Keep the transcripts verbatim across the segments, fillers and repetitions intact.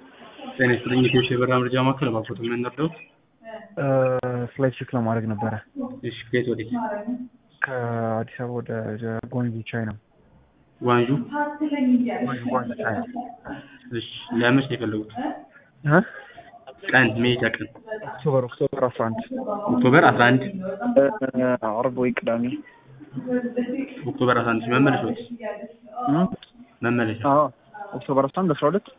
ጤና ይስጥልኝ የኢትዮ የበራ መረጃ ማዕከል ባኮት ምን ነበር? ፍላይት ቼክ ለማድረግ ነበረ። እሺ ከየት ወዴት? ከአዲስ አበባ ወደ ጓንጁ ቻይና። ጓንጁ ጓንጁ ጓንጁ ቻይና። እሺ ለመች ነው የፈለጉት? እ ቀን መሄጃ ቀን ኦክቶበር ኦክቶበር አስራ አንድ ኦክቶበር አስራ አንድ ዓርብ ወይ ቅዳሜ። ኦክቶበር አስራ አንድ መመለሻዎች መመለሻ አዎ ኦክቶበር አስራ አንድ አስራ ሁለት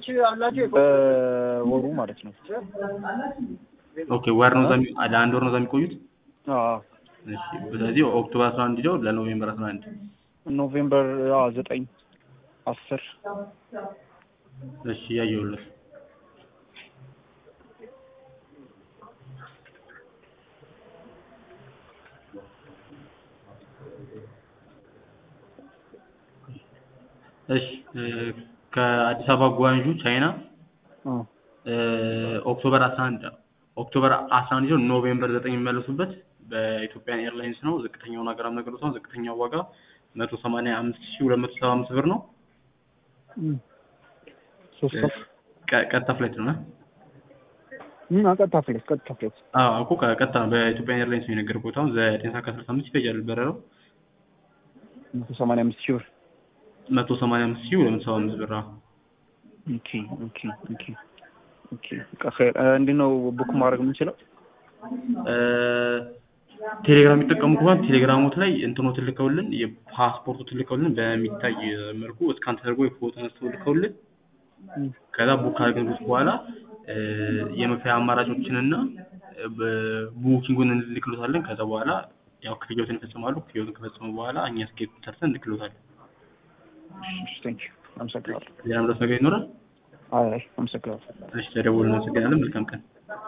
ወሩ ማለት ነው። ኦኬ ወር ነው ዘሚ ለአንድ ወር ነው የሚቆዩት? አዎ እሺ ስለዚህ ኦክቶበር አስራ አንድ ሄደው ለኖቬምበር አስራ አንድ ኖቬምበር አዎ ዘጠኝ አስር እሺ ያየሁልህ። እሺ ከአዲስ አበባ ጓንጁ ቻይና ኦክቶበር አስራ አንድ ኦክቶበር አስራ አንድ ነው ኖቬምበር ዘጠኝ የሚመለሱበት በኢትዮጵያ ኤርላይንስ ነው። ዝቅተኛውን ሀገር አመገሩት ነው። ዝቅተኛው ዋጋ መቶ ሰማንያ አምስት ሺህ ሁለት መቶ ሰባ አምስት ብር ነው። ሶስት ቀጥታ ፍላይት ነው። ምን ቀጥታ ፍላይት ቀጥታ ፍላይት አዎ እኮ ቀጥታ በኢትዮጵያ ኤርላይንስ ነው የነገርኩት። ቦታው ዘጠኝ ሰዓት ከአስራ አምስት ይፈጃል በረራው መቶ ሰማንያ አምስት ሺህ ብር መቶ ሰማንያ አምስት ሺህ ሁለት መቶ ሰባ አምስት ብር። ኦኬ ኦኬ ኦኬ ኦኬ እንዴት ነው ቡክ ማድረግ የምንችለው? ቴሌግራም የሚጠቀሙ ከሆነ ቴሌግራሞት ላይ እንትኖ ትልከውልን የፓስፖርቱ ትልከውልን በሚታይ መልኩ እስካን ተደርጎ የፎቶ ተነስተው ልከውልን ከዛ ቡክ አድርገን በኋላ የመክፈያ አማራጮችንና ቡኪንጉን እንልክሎታለን። ከዛ በኋላ ያው ክፍያውን ይፈጽማሉ። ክፍያውን ከፈጸሙ በኋላ እኛ ስኬት ሰርተን እንልክሎታለን። እሺ ቴንክ ዩ አመሰግናለሁ። ሌላ ምንም ነገር ይኖራል? አይ አመሰግናለሁ። እሺ ተደውልን። አመሰግናለን። መልካም ቀን።